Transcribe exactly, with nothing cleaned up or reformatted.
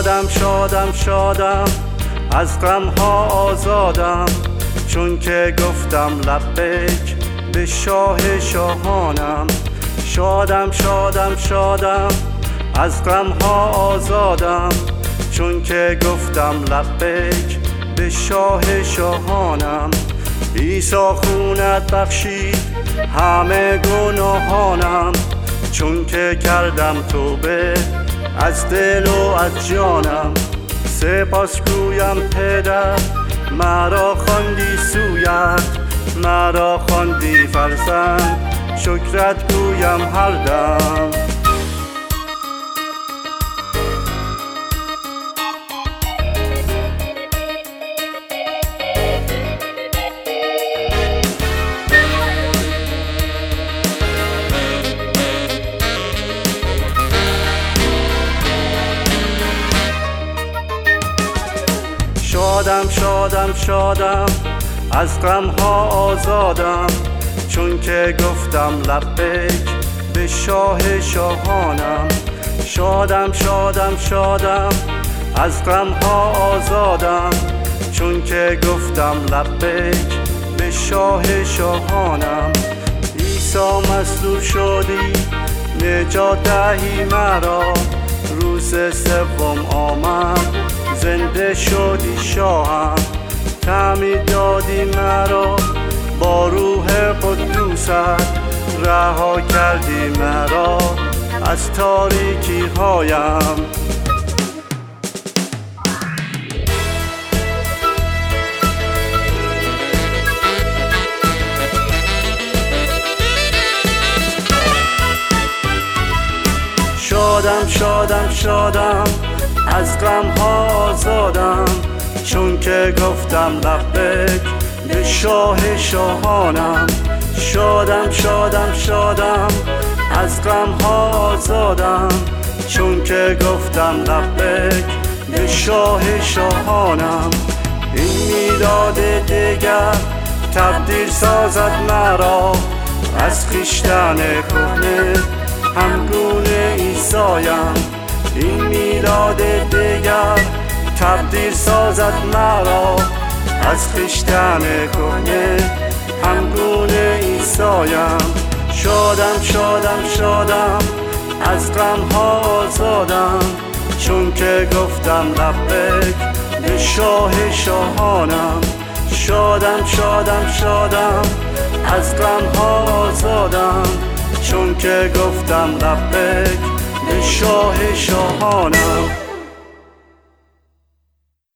شادم شادم شادم از غمها آزادم، چون که گفتم لبیک به شاه شاهانم. شادم شادم شادم از غمها آزادم، چون که گفتم لبیک به شاه شاهانم. عیسی خونت بخشید همه گناهانم، چون که کردم توبه از دل و از جانم. سپاس گویم پدر مرا خواندی سویت، مرا خواندی فرزند شکرت گویم هر دم. شادم شادم شادم از غمها آزادم، چون که گفتم لبیک به شاه شاهانم. شادم شادم شادم از غمها آزادم، چون که گفتم لبیک به شاه شاهانم. عیسی مصلوب شدی نجات دهی مرا، روز سوم آمد زنده شدی شاهم. تعمید دادی مرا با روح قدوست، رها کردی مرا از تاریکی هایم. شادم شادم شادم از غمها آزادم، چون که گفتم لبیک به شاه شاهانم. شادم شادم شادم از غمها آزادم، چون که گفتم لبیک به شاه شاهانم. این میلاد دیگر تبدیل سازد مرا از خویشتن کهنه همگونه عیسایم. این میلاد دیگر تبدیل سازد مرا از خویشتن کهنه همگونه عیسایم. شادم شادم شادم از غمها آزادم، چون که گفتم لبیک به شاه شاهانم. شادم شادم شادم از غمها آزادم، چون که گفتم لبیک به شاه شاهانم.